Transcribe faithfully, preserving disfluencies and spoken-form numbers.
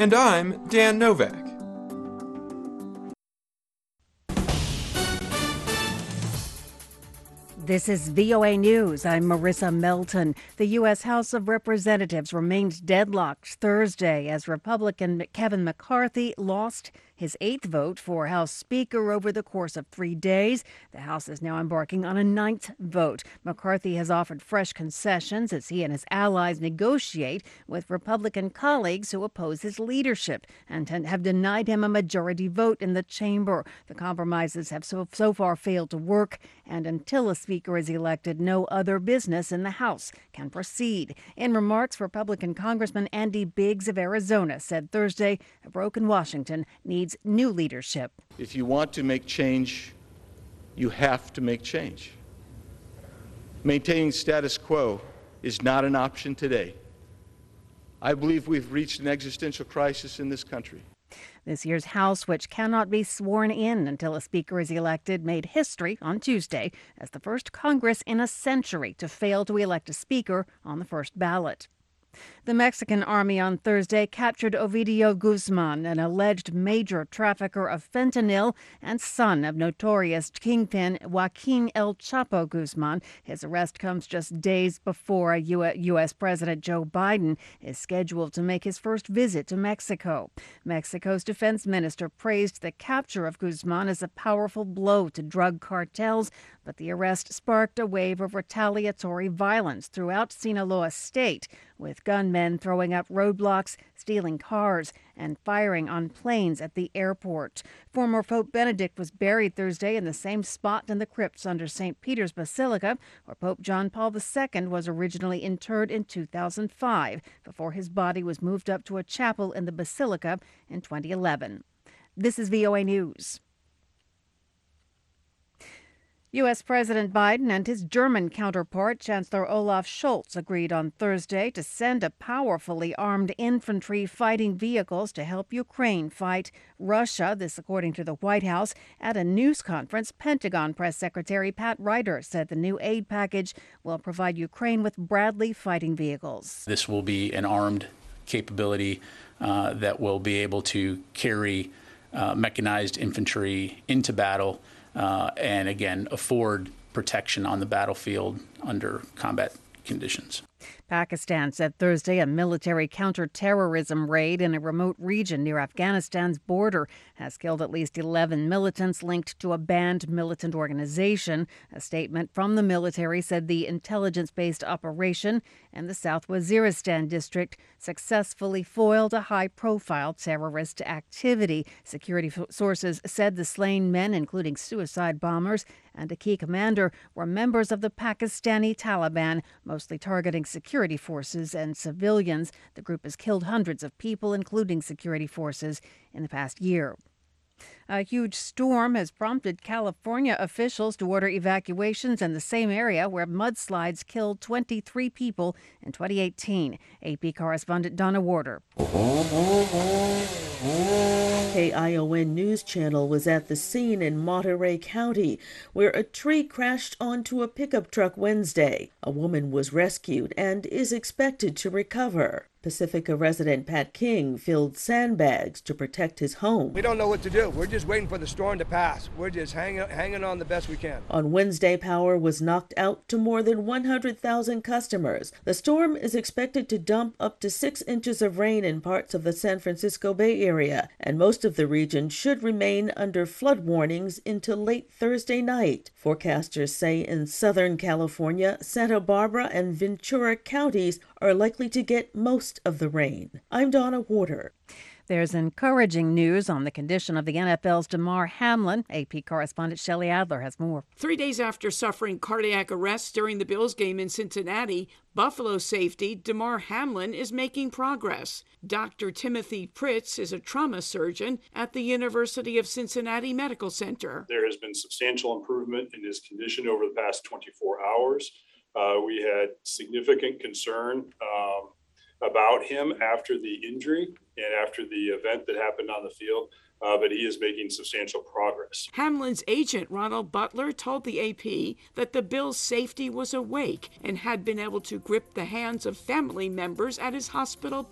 And I'm Dan Novak. This is V O A News. I'm Marissa Melton. The U S House of Representatives remained deadlocked Thursday as Republican Kevin McCarthy lost his eighth vote for House Speaker over the course of three days. The House is now embarking on a ninth vote. McCarthy has offered fresh concessions as he and his allies negotiate with Republican colleagues who oppose his leadership and have denied him a majority vote in the chamber. The compromises have so, so far failed to work, and until a speaker is elected, no other business in the House can proceed. In remarks, Republican Congressman Andy Biggs of Arizona said Thursday a broken Washington needs new leadership. If you want to make change, you have to make change. Maintaining status quo is not an option today. I believe we've reached an existential crisis in this country. This year's House, which cannot be sworn in until a speaker is elected, made history on Tuesday as the first Congress in a century to fail to elect a speaker on the first ballot. The Mexican army on Thursday captured Ovidio Guzman, an alleged major trafficker of fentanyl and son of notorious kingpin Joaquin El Chapo Guzman. His arrest comes just days before U S President Joe Biden is scheduled to make his first visit to Mexico. Mexico's defense minister praised the capture of Guzman as a powerful blow to drug cartels, but the arrest sparked a wave of retaliatory violence throughout Sinaloa state, with gunmen throwing up roadblocks, stealing cars, and firing on planes at the airport. Former Pope Benedict was buried Thursday in the same spot in the crypts under Saint Peter's Basilica, where Pope John Paul the Second was originally interred in two thousand five, before his body was moved up to a chapel in the Basilica in twenty eleven. This is V O A News. U S. President Biden and his German counterpart, Chancellor Olaf Scholz, agreed on Thursday to send a powerfully armed infantry fighting vehicles to help Ukraine fight Russia. This, according to the White House. At a news conference, Pentagon Press Secretary Pat Ryder said the new aid package will provide Ukraine with Bradley fighting vehicles. This will be an armed capability uh, that will be able to carry uh, mechanized infantry into battle. Uh, and again, afford protection on the battlefield under combat conditions. Pakistan said Thursday a military counterterrorism raid in a remote region near Afghanistan's border has killed at least eleven militants linked to a banned militant organization. A statement from the military said the intelligence-based operation in the South Waziristan district successfully foiled a high-profile terrorist activity. Security f- sources said the slain men, including suicide bombers and a key commander, were members of the Pakistani Taliban, mostly targeting security forces and civilians. The group has killed hundreds of people, including security forces, in the past year. A huge storm has prompted California officials to order evacuations in the same area where mudslides killed twenty-three people in twenty eighteen. A P correspondent Donna Warder. K I O N News Channel was at the scene in Monterey County, where a tree crashed onto a pickup truck Wednesday. A woman was rescued and is expected to recover. Pacifica resident Pat King filled sandbags to protect his home. We don't know what to do. We're just waiting for the storm to pass. We're just hanging, hanging on the best we can. On Wednesday, power was knocked out to more than one hundred thousand customers. The storm is expected to dump up to six inches of rain in parts of the San Francisco Bay Area, and most of the region should remain under flood warnings until late Thursday night. Forecasters say in Southern California, Santa Barbara, and Ventura counties are likely to get most of the rain. I'm Donna Warder. There's encouraging news on the condition of the N F L's Damar Hamlin. A P correspondent Shelley Adler has more. Three days after suffering cardiac arrest during the Bills game in Cincinnati, Buffalo safety Damar Hamlin is making progress. Doctor Timothy Pritz is a trauma surgeon at the University of Cincinnati Medical Center. There has been substantial improvement in his condition over the past twenty-four hours. Uh, we had significant concern um, about him after the injury and after the event that happened on the field, uh, but he is making substantial progress. Hamlin's agent, Ronald Butler, told the A P that the Bills' safety was awake and had been able to grip the hands of family members at his hospital